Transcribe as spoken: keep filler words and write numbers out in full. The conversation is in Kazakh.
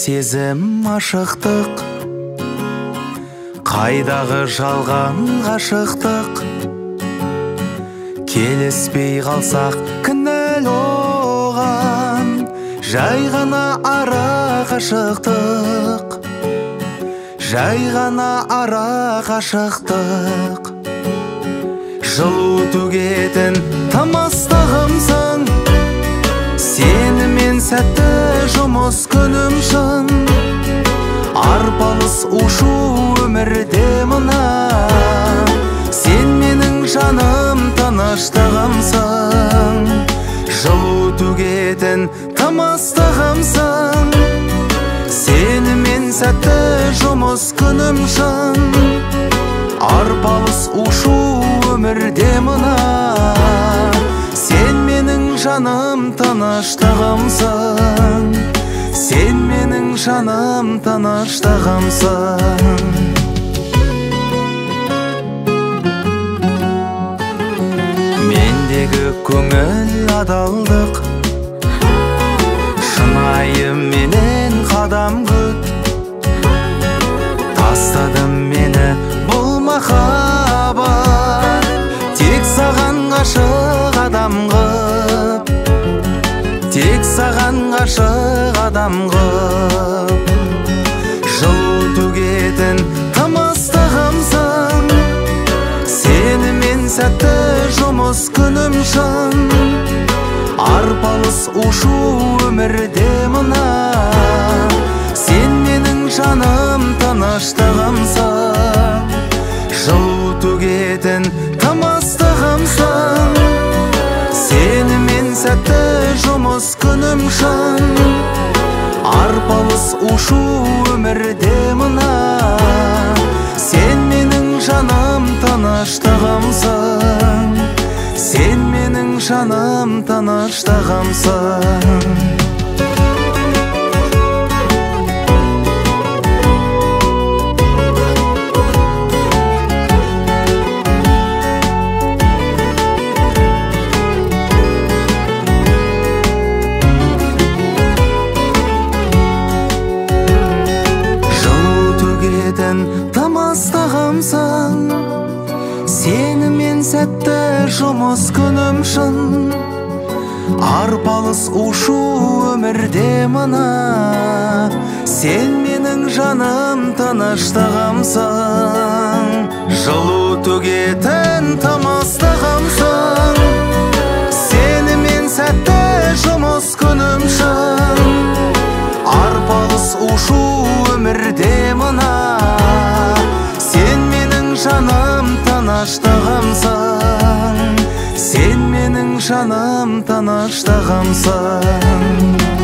сезім ашықтық, қайдағы жалған ғашықтық. Келіспей қалсақ кінәл оған, жай ғана ара ғашықтық, жай ғана ара ғашықтық. Жылу төгетін тамастығымсың, сенімен сәтті жұмыс күнім шын. Арпалыс ушу өмірде мына, сен менің жаным тыныштығымсың. Жылу төгетін тамастығымсың, сенімен сәтті жұмыс күнім шын. Арпалыс ушу өмірде мына, сен менің жаным тыныштығымсың. Сен менің жаным тыныштығымсың. Мендегі көңіл адалдық, шынайы менен қадам күт. Тастадым мені бұл махаббат, тек саған ғашық адам қып, тек саған ғашық адам қып. Жылу төгетін тамастығымсың, сенімен сәтті жұмыс күнім шын. Арпалыс ушу өмірде мына, сен менің жаным тыныштығымсың. Жылу төгетін тамастығымсың, сенімен сәтті жұмыс күнім шын. Арпалыс ушу өмірде мына, сен менің жаным тыныштығымсың. Сен менің жаным тыныштығымсың. Тамастығымсың, сенімен сәтті жұмыс күнім шын. Арпалыс ушу өмірде мына, сен менің жаным тыныштығымсың. Жылу төгетін тамастығымсың, сенімен сәтті жұмыс күнім шын. Арпалыс ушу өмірде мына, сен менің жаным тыныштығымсың. Сен менің жаным тыныштығымсың.